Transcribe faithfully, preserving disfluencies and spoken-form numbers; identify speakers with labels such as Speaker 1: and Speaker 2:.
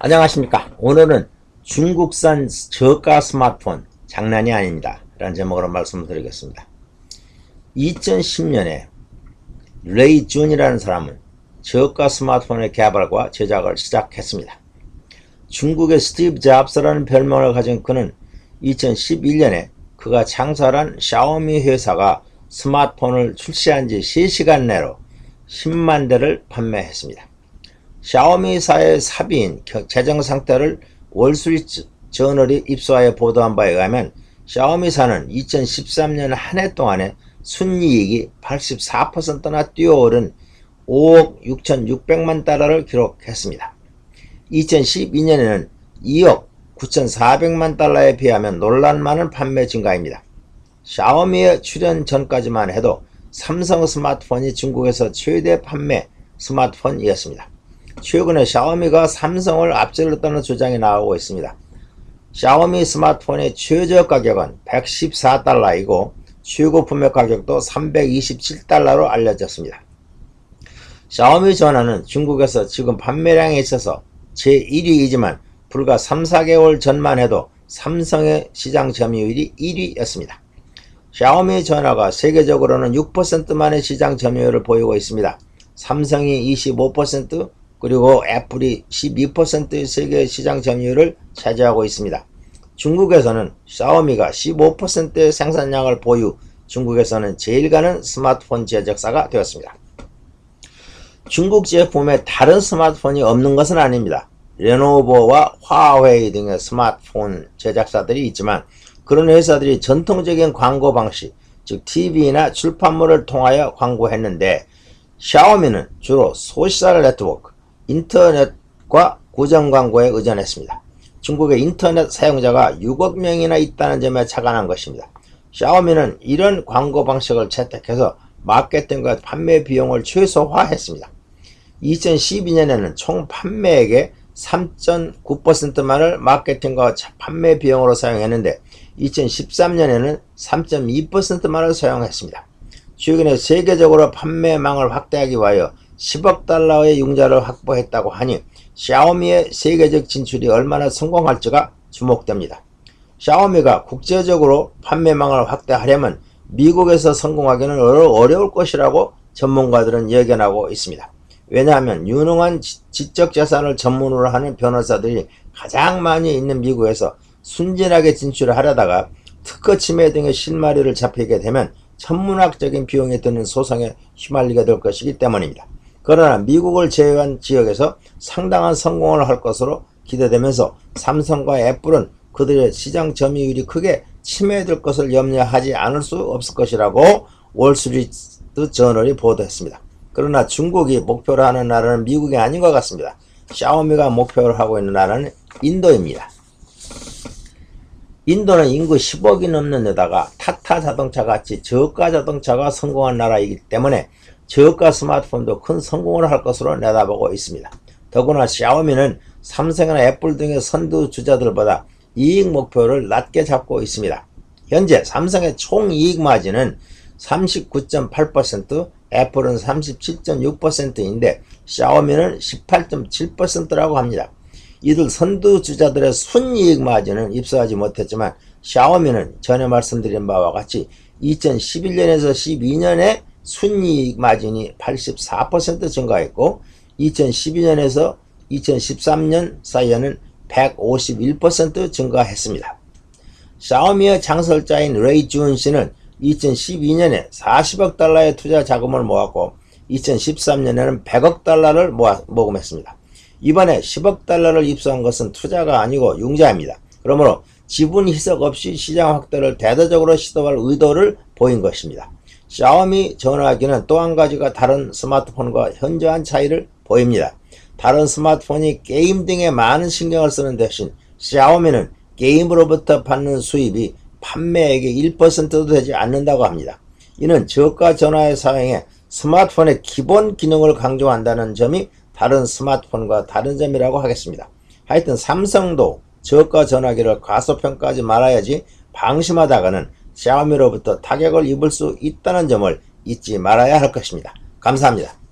Speaker 1: 안녕하십니까. 오늘은 중국산 저가 스마트폰 장난이 아닙니다 라는 제목으로 말씀을 드리겠습니다. 이천십 년에 레이 준이라는 사람은 저가 스마트폰의 개발과 제작을 시작했습니다. 중국의 스티브 잡스라는 별명을 가진 그는 이천십일 년에 그가 창설한 샤오미 회사가 스마트폰을 출시한 지 세 시간 내로 십만 대를 판매했습니다. 샤오미사의 사비인 재정 상태를 월스트리트 저널이 입수하여 보도한 바에 의하면 샤오미사는 이천십삼 년 한 해 동안에 순이익이 팔십사 퍼센트나 뛰어오른 오억 육천육백만 달러를 기록했습니다. 이천십이 년에는 이억 구천사백만 달러에 비하면 놀랄만한 판매 증가입니다. 샤오미의 출현 전까지만 해도 삼성 스마트폰이 중국에서 최대 판매 스마트폰이었습니다. 최근에 샤오미가 삼성을 앞질렀다는 주장이 나오고 있습니다. 샤오미 스마트폰의 최저 가격은 백십사 달러이고 최고 판매 가격도 삼백이십칠 달러로 알려졌습니다. 샤오미 전화는 중국에서 지금 판매량에 있어서 제일 위이지만 불과 삼, 사 개월 전만 해도 삼성의 시장 점유율이 일 위였습니다. 샤오미 전화가 세계적으로는 육 퍼센트만의 시장 점유율을 보이고 있습니다. 삼성이 이십오 퍼센트, 그리고 애플이 십이 퍼센트의 세계 시장 점유율을 차지하고 있습니다. 중국에서는 샤오미가 십오 퍼센트의 생산량을 보유, 중국에서는 제일 가는 스마트폰 제작사가 되었습니다. 중국 제품에 다른 스마트폰이 없는 것은 아닙니다. 레노버와 화웨이 등의 스마트폰 제작사들이 있지만 그런 회사들이 전통적인 광고 방식, 즉 티비나 출판물을 통하여 광고했는데 샤오미는 주로 소셜 네트워크, 인터넷과 고정 광고에 의존했습니다. 중국의 인터넷 사용자가 육억 명이나 있다는 점에 착안한 것입니다. 샤오미는 이런 광고 방식을 채택해서 마케팅과 판매 비용을 최소화했습니다. 이천십이 년에는 총 판매액의 삼 점 구 퍼센트만을 마케팅과 판매 비용으로 사용했는데 이천십삼 년에는 삼 점 이 퍼센트만을 사용했습니다. 최근에 세계적으로 판매망을 확대하기 위하여 십억 달러의 융자를 확보했다고 하니 샤오미의 세계적 진출이 얼마나 성공할지가 주목됩니다. 샤오미가 국제적으로 판매망을 확대하려면 미국에서 성공하기는 어려울 것이라고 전문가들은 예견하고 있습니다. 왜냐하면 유능한 지적재산을 전문으로 하는 변호사들이 가장 많이 있는 미국에서 순진하게 진출을 하려다가 특허 침해 등의 실마리를 잡히게 되면 천문학적인 비용이 드는 소송에 휘말리게 될 것이기 때문입니다. 그러나 미국을 제외한 지역에서 상당한 성공을 할 것으로 기대되면서 삼성과 애플은 그들의 시장 점유율이 크게 침해될 것을 염려하지 않을 수 없을 것이라고 월스트리트 저널이 보도했습니다. 그러나 중국이 목표로 하는 나라는 미국이 아닌 것 같습니다. 샤오미가 목표를 하고 있는 나라는 인도입니다. 인도는 인구 십억이 넘는 데다가 타타 자동차 같이 저가 자동차가 성공한 나라이기 때문에 저가 스마트폰도 큰 성공을 할 것으로 내다보고 있습니다. 더구나 샤오미는 삼성이나 애플 등의 선두 주자들보다 이익 목표를 낮게 잡고 있습니다. 현재 삼성의 총이익 마진은 삼십구 점 팔 퍼센트, 애플은 삼십칠 점 육 퍼센트인데 샤오미는 십팔 점 칠 퍼센트라고 합니다. 이들 선두 주자들의 순이익 마진은 입수하지 못했지만 샤오미는 전에 말씀드린 바와 같이 이천십일 년에서 십이 년에 순이익 마진이 팔십사 퍼센트 증가했고 이천십이 년에서 이천십삼 년 사이에는 백오십일 퍼센트 증가했습니다. 샤오미의 창설자인 레이 준 씨는 이천십이 년에 사십억 달러의 투자 자금을 모았고 이천십삼 년에는 백억 달러를 모아, 모금했습니다. 이번에 십억 달러를 입수한 것은 투자가 아니고 융자입니다. 그러므로 지분 희석 없이 시장 확대를 대대적으로 시도할 의도를 보인 것입니다. 샤오미 전화기는 또 한 가지가 다른 스마트폰과 현저한 차이를 보입니다. 다른 스마트폰이 게임 등에 많은 신경을 쓰는 대신 샤오미는 게임으로부터 받는 수입이 판매액의 일 퍼센트도 되지 않는다고 합니다. 이는 저가 전화의 사용에 스마트폰의 기본 기능을 강조한다는 점이 다른 스마트폰과 다른 점이라고 하겠습니다. 하여튼 삼성도 저가 전화기를 과소평가하지 말아야지 방심하다가는 샤오미로부터 타격을 입을 수 있다는 점을 잊지 말아야 할 것입니다. 감사합니다.